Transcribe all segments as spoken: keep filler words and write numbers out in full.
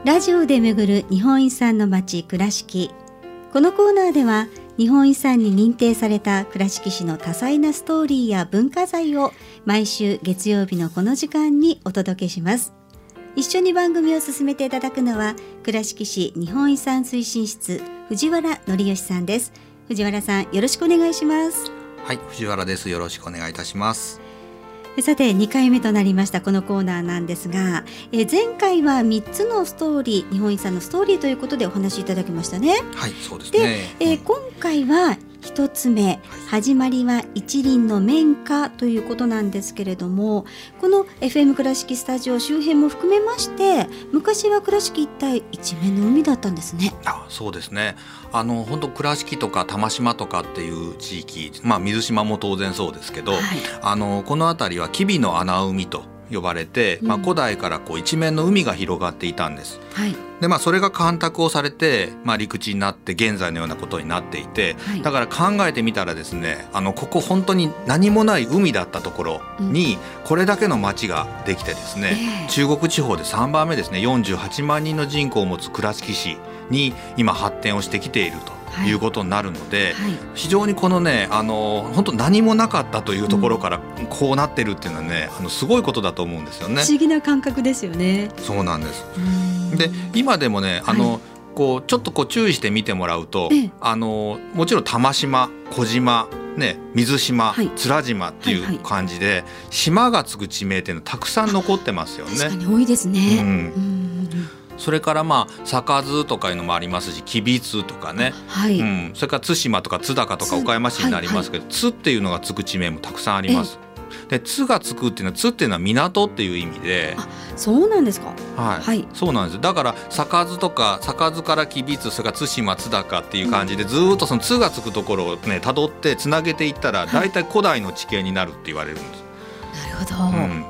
ラジオで巡る日本遺産の街倉敷。このコーナーでは日本遺産に認定された倉敷市の多彩なストーリーや文化財を毎週月曜日のこの時間にお届けします。一緒に番組を進めていただくのは倉敷市日本遺産推進室藤原則義さんです。藤原さん、よろしくお願いします。 はい、藤原です。よろしくお願いいたします。 さてにかいめとなりましたこのコーナーなんですが、え前回はみっつのストーリー、日本遺産のストーリーということでお話しいただきましたね。 はい、そうですね。 で、えー、今回はひとつめ、はい、始まりは一輪の綿花ということなんですけれども、この エフエム 倉敷スタジオ周辺も含めまして昔は倉敷一帯一面の海だったんですね。 あ、そうですね。あの本当倉敷とか玉島とかっていう地域、まあ、水島も当然そうですけど、はい、あのこの辺りは吉備の穴海と呼ばれて、まあ、古代からこう一面の海が広がっていたんです、はい。でまあ、それが干拓をされて、まあ、陸地になって現在のようなことになっていて、はい、だから考えてみたらですね、あのここ本当に何もない海だったところにこれだけの町ができてですね、うん、中国地方でさんばんめですね、よんじゅうはちまんにんの人口を持つ倉敷市に今発展をしてきているということになるので、はいはい、非常にこのね、あの本当何もなかったというところからこうなってるっていうのはね、あのすごいことだと思うんですよね。 不思議な感覚ですよね。 そうなんです。で今でもね、あの、はい、こうちょっとこう注意して見てもらうと、あのもちろん玉島、小島、ね、水島、はい、面島っていう感じで、はいはい、島がつく地名っていうのたくさん残ってますよね。 確かに多いですね、うん、 うんそれからまあ坂津とかいうのもありますし、吉備津とかね、はいうん、それから対馬とか津高とか岡山市になりますけど、はいはい、津っていうのがつく地名もたくさんあります。で津がつくっていうのは、津っていうのは港っていう意味で。 あ、そうなんですか。 はい、はい、そうなんです。だから坂津とか坂津から吉備津、それから対馬津高っていう感じで、うん、ずっとその津がつくところをね辿ってつなげていったら、だいたい古代の地形になるって言われるんです。 なるほど、うん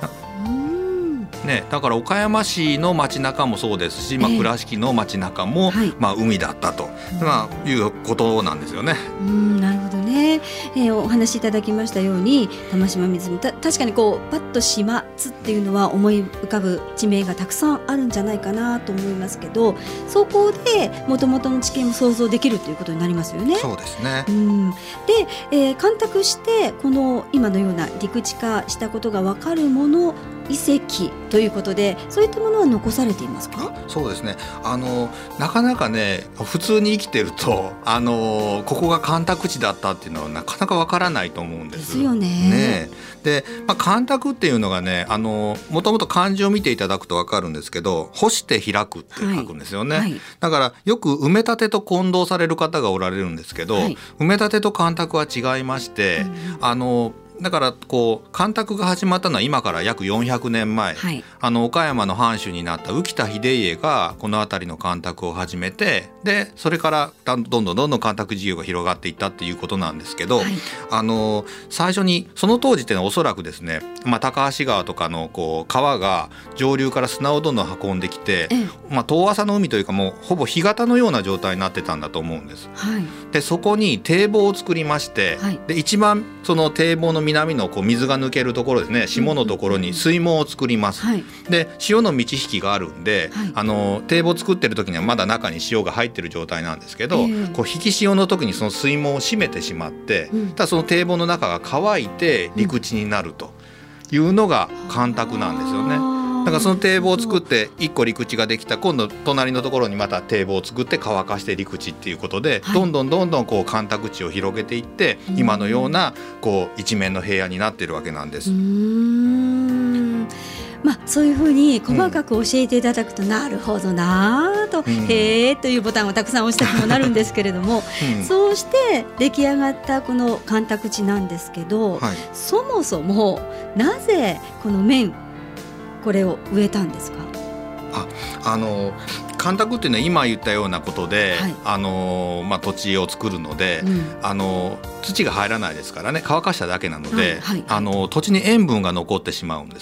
ね、だから岡山市の街中もそうですし、まあ、倉敷の街中も、えーまあ、海だったと、まあ、いうことなんですよね。 うんなるほどね、えー、お話しいただきましたように玉島水た確かにこうパッと島津っていうのは思い浮かぶ地名がたくさんあるんじゃないかなと思いますけど、そこで元々の地形も想像できるということになりますよね。 そうですね。 うんで、えー、干拓してこの今のような陸地化したことが分かるもの、遺跡ということで、そういったものは残されていますか？ そうですね。あのなかなかね、普通に生きてるとあのここが干拓地だったっていうのはなかなかわからないと思うんです。 ですよね。 ねで、まあ、干拓っていうのがね、あのもともと漢字を見ていただくとわかるんですけど、干して開くって書くんですよね、はいはい、だからよく埋め立てと混同される方がおられるんですけど、はい、埋め立てと干拓は違いまして、うん、あのだからこう干拓が始まったのは今から約よんひゃくねんまえ、はい、あの岡山の藩主になった浮田秀家がこの辺りの干拓を始めて、でそれからどんどんどんどん干拓事業が広がっていったっていうことなんですけど、はい、あの最初にその当時ってのはおそらくですね、まあ、高橋川とかのこう川が上流から砂をどんどん運んできて、まあ、遠浅の海というかもうほぼ干潟のような状態になってたんだと思うんです、はい、でそこに堤防を作りまして、はい、で一番その堤防の南のこう水が抜けるところですね、下のところに水門を作ります、はい、で潮の満ち引きがあるんで、はい、あの堤防作ってる時にはまだ中に潮が入ってる状態なんですけど、えー、こう引き潮の時にその水門を閉めてしまって、うん、ただその堤防の中が乾いて陸地になるというのが干拓なんですよね。だからその堤防を作っていっこ陸地ができた、今度隣のところにまた堤防を作って乾かして陸地っていうことで、はい、どんどんどんどんこう干拓地を広げていって、うん、今のようなこう一面の平野になっているわけなんです。 うーん、まあ、そういうふうに細かく教えていただくと、うん、なるほどなと、うん、へーというボタンをたくさん押したくもなるんですけれども、うん、そうして出来上がったこの干拓地なんですけど、はい、そもそもなぜこの面これを植えたんですか？ あ、あの干拓っていうのは今言ったようなことで、はい、あのまあ、土地を作るので、うん、あの土が入らないですからね、乾かしただけなので、はいはい、あの土地に塩分が残ってしまうんです。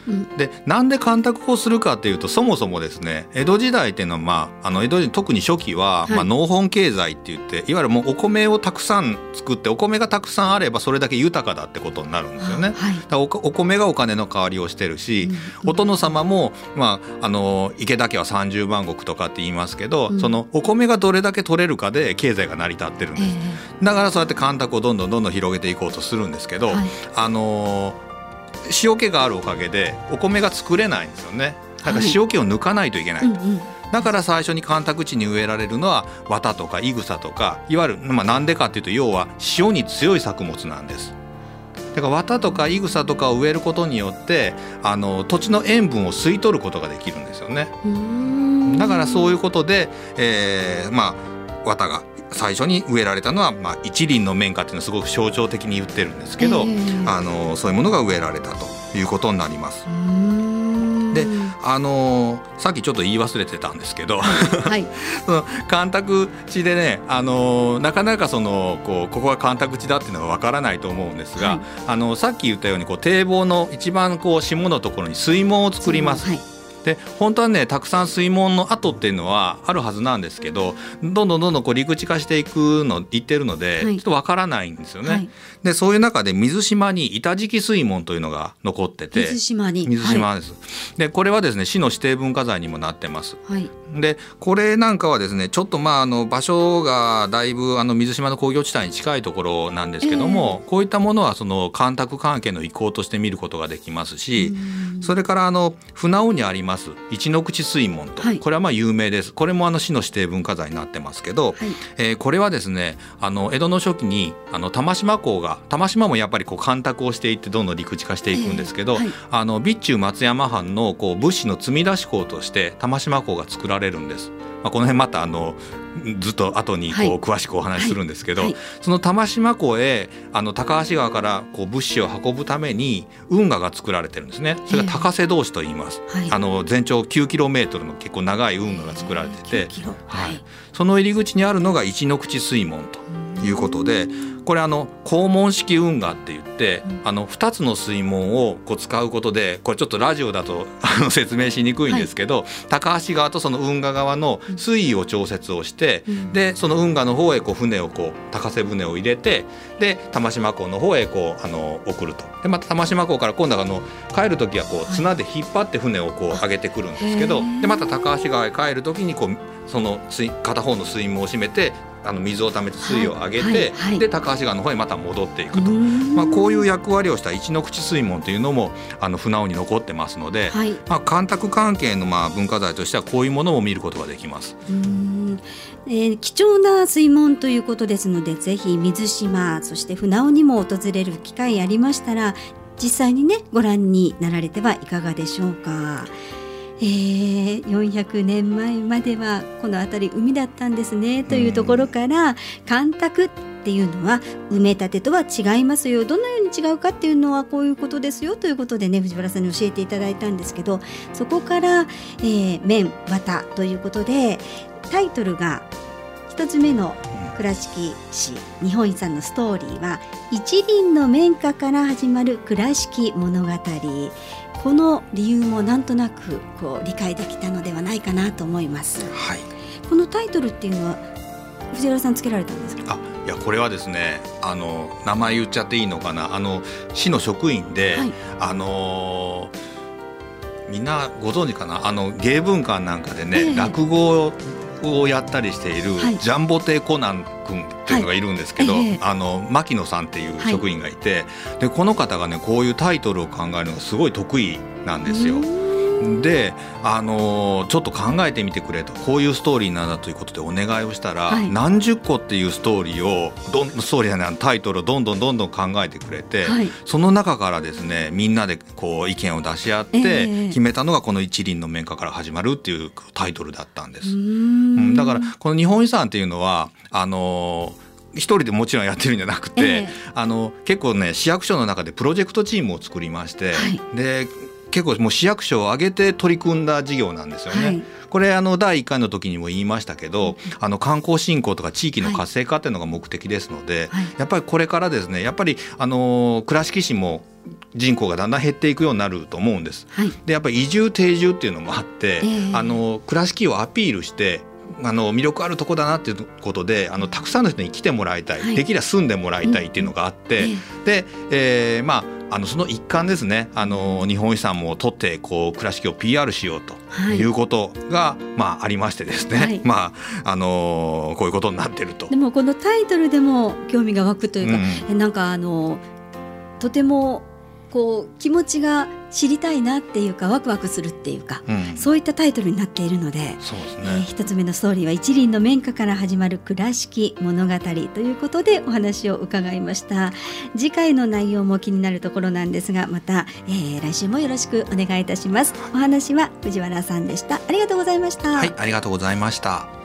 うん、 でなんで干拓をするかっていうと、そもそもですね江戸時代っていうのは、まあ、あの江戸時代特に初期は、はい、まあ、農本経済って言っていわゆるもうお米をたくさん作ってお米がたくさんあればそれだけ豊かだってことになるんですよね。はい、だから お, お米がお金の代わりをしてるし、うん、お殿様も、まあ、あの池田家はさんじゅうまん石とかって言いますけど、うん、そのお米がどれだけ取れるかで経済が成り立ってるんです、えー、だからそうやって干拓をどんどんどんどん広げていこうとするんですけど、はい、あのー塩気があるおかげでお米が作れないんですよね。だから塩気を抜かないといけない、はい、うんうん、だから最初に干拓地に植えられるのは綿とかいぐさとか、いわゆる、まあ、なんでかっていうと要は塩に強い作物なんです。だから綿とかいぐさとかを植えることによってあの土地の塩分を吸い取ることができるんですよね。うーん、だからそういうことで、えー、まあ綿が最初に植えられたのは、まあ、一輪の綿花っていうのをすごく象徴的に言ってるんですけど、えー、あのそういうものが植えられたということになります。うーん、であのさっきちょっと言い忘れてたんですけど、はい、その干拓地でね、あのなかなかそのこうここが干拓地だっていうのがわからないと思うんですが、はい、あのさっき言ったようにこう堤防の一番こう下のところに水門を作ります。はい、で本当はねたくさん水門の跡っていうのはあるはずなんですけど、どんどんどんどんこう陸地化していくのいってるので、はい、ちょっとわからないんですよね。はい、でそういう中で水島に板敷水門というのが残ってて、 水島に水島です、はい、でこれはですね市の指定文化財にもなってます。 はい、 でこれなんかはですねちょっとまああの場所がだいぶあの水島の工業地帯に近いところなんですけども、えー、こういったものはその干拓関係の遺構として見ることができますし、それからあの船尾にあります一ノ口水門と、はい、これはまあ有名です。これもあの市の指定文化財になってますけど、はい、えー、これはですねあの江戸の初期にあの玉島港が玉島もやっぱりこう干拓をしていってどんどん陸地化していくんですけど、えーはい、あの備中松山藩のこう物資の積み出し港として玉島港が作られるんです。まあ、この辺またあのずっと後にこう詳しくお話しするんですけど、はいはいはい、その玉島港へあの高橋川からこう物資を運ぶために運河が作られてるんですね。それが高瀬通しと言います、えーはい、あの全長きゅうキロメートルの結構長い運河が作られてて、えーはい、その入り口にあるのが一ノ口水門ということで、これあの肛門式運河って言って、うん、あのふたつの水門をこう使うことで、これちょっとラジオだとあの説明しにくいんですけど、はい、高橋側とその運河側の水位を調節をして、うん、でその運河の方へこう船をこう高瀬船を入れて、で玉島港の方へこうあの送ると。でまた玉島港から今度はあの帰る時はこう綱で引っ張って船をこう上げてくるんですけど、でまた高橋川へ帰る時にこうその水片方の水門を閉めてあの水を溜めて水位を上げて、はいはいはい、で高橋川の方へまた戻っていくと、まあ、こういう役割をした一ノ口水門というのもあの船尾に残ってますので、はい、まあ、干拓関係のまあ文化財としてはこういうものも見ることができます。 うーん、えー、貴重な水門ということですので、ぜひ水島そして船尾にも訪れる機会ありましたら実際にねご覧になられてはいかがでしょうか。えー、よんひゃくねんまえまではこの辺り海だったんですねというところから、干拓っていうのは埋め立てとは違いますよ、どのように違うかっていうのはこういうことですよということでね藤原さんに教えていただいたんですけど、そこから、えー、綿綿ということでタイトルが一つ目の倉敷市日本遺産のストーリーは一輪の綿花から始まる倉敷物語。この理由もなんとなくこう理解できたのではないかなと思います、はい、このタイトルっていうのは藤原さんつけられたんですか？ あ、いやこれはですねあの名前言っちゃっていいのかな、あの市の職員で、はい、あのー、みんなご存知かな、あの芸文館なんかでね、えー、落語をやったりしている、はい、ジャンボテコナン君っていうのがいるんですけど、はいえー、あの牧野さんっていう職員がいて、はい、でこの方がねこういうタイトルを考えるのがすごい得意なんですよ。で、あのー、ちょっと考えてみてくれと、こういうストーリーなんだということでお願いをしたら、はい、何十個っていうストーリーをどんストーリーじゃないタイトルをどんどんどんどん考えてくれて、はい、その中からですねみんなでこう意見を出し合って決めたのがこの一輪の綿花から始まるっていうタイトルだったんです。うん、だからこの日本遺産っていうのはあのー一人でもちろんやってるんじゃなくて、えー、あの結構ね市役所の中でプロジェクトチームを作りまして、はい、で結構もう市役所を挙げて取り組んだ事業なんですよね、はい、これあのだいいっかいの時にも言いましたけど、うん、あの観光振興とか地域の活性化っていうのが目的ですので、はい、やっぱりこれからですねやっぱりあの倉敷市も人口がだんだん減っていくようになると思うんです、はい、でやっぱり移住定住っていうのもあって、えー、あの倉敷をアピールしてあの魅力あるとこだなっていうことであのたくさんの人に来てもらいたい、はい、できれば住んでもらいたいっていうのがあって、うん、で、えー、まああのその一環ですねあの日本遺産も取ってこう倉敷を ピーアール しようということが、はい、まあ、ありましてですね、はい、まああのこういうことになってると。 でもこのタイトルでも興味が湧くというか、うん、なんかあのとてもこう気持ちが知りたいなっていうかワクワクするっていうか、うん、そういったタイトルになっているので、そうですね、えー、一つ目のストーリーは一輪の綿花から始まる倉敷物語ということでお話を伺いました。次回の内容も気になるところなんですがまた、えー、来週もよろしくお願いいたします。お話は藤原さんでした。ありがとうございました。 はい、ありがとうございました。